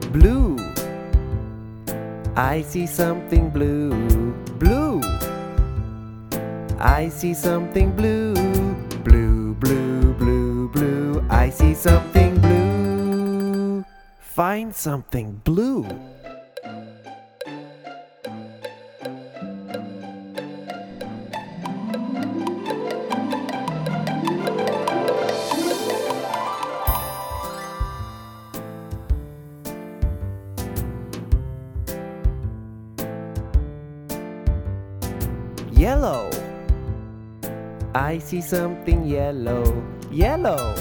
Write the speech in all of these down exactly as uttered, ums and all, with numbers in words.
Blue. I see something blue. Blue. I see something blue. Blue, blue, blue, blue. I see something blue. Find something blue. Yellow. I see something yellow. Yellow.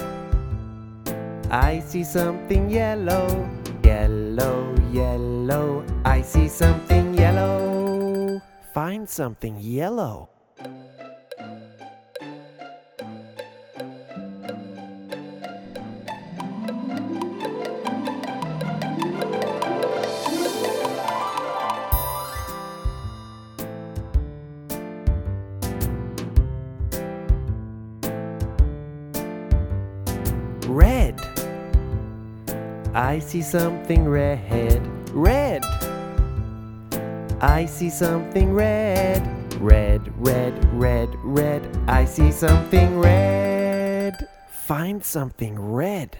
I see something yellow. Yellow, yellow. I see something yellow. Find something yellow. Red. I see something red. Red. I see something red. Red, red, red, red. I see something red. Find something red.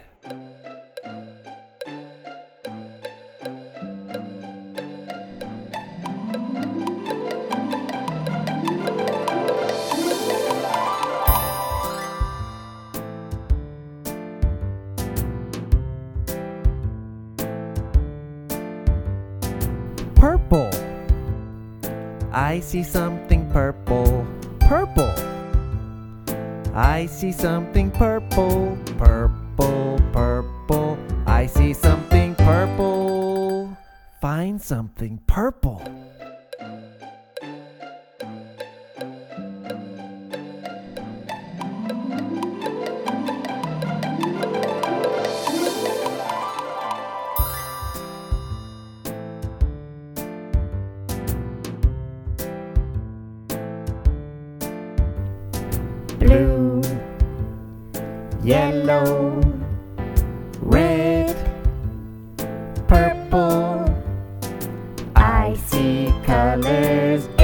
Purple. I see something purple. Purple. I see something purple. Purple, purple. I see something purple. Find something purple. Blue, yellow, red, purple. I see colors